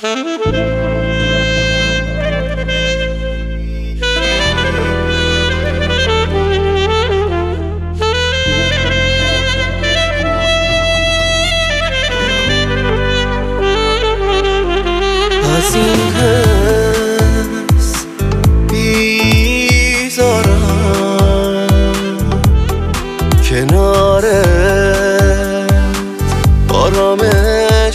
از این حس بیزارم کنارت آرامش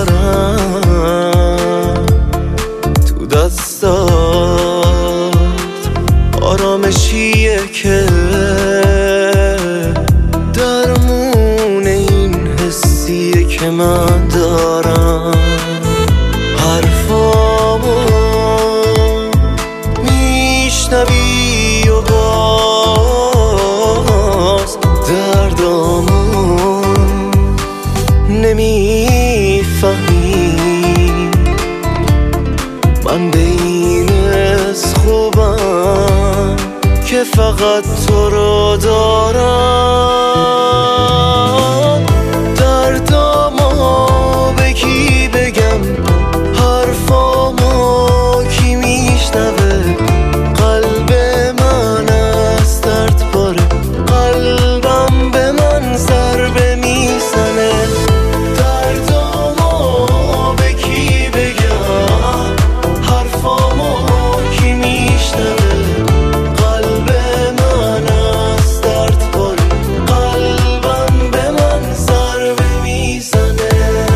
دارم تو دستات آرامشیه که درمون این حسیه که من دارم حرفامو میشنوی و باز دردامو نمیفهمی من به این از خوبم که فقط تو رو دارم دردامو به کی بگم حرفامو کی میشنوه قلب من از درد پاره قلبم به من ضربه میزنه دردامو به کی بگم حرفامو کی میشنوه قلب من از درد پاره قلبم به من ضربه میزنه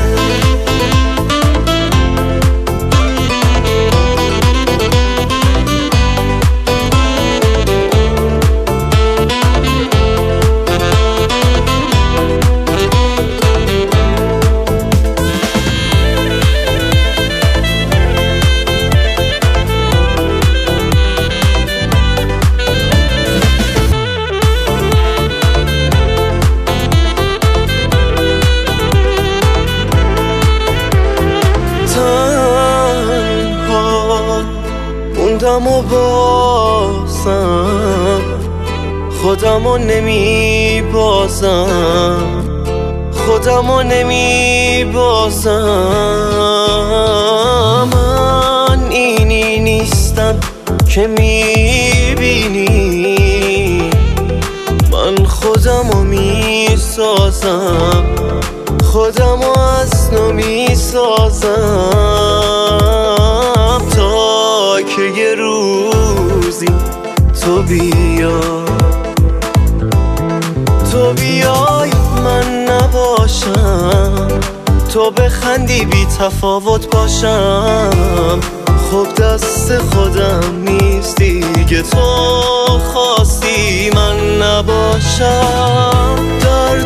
موندم و بازم خودمو نمیبازم خودمو نمیبازم من اینی نیستم که میبینی من خودمو میسازم خودمو از نو میسازم تا که یه روزی تو بیای من نباشم تو بخندی بی تفاوت باشم خب دست خودم نیستی که تو خواستی من نباشم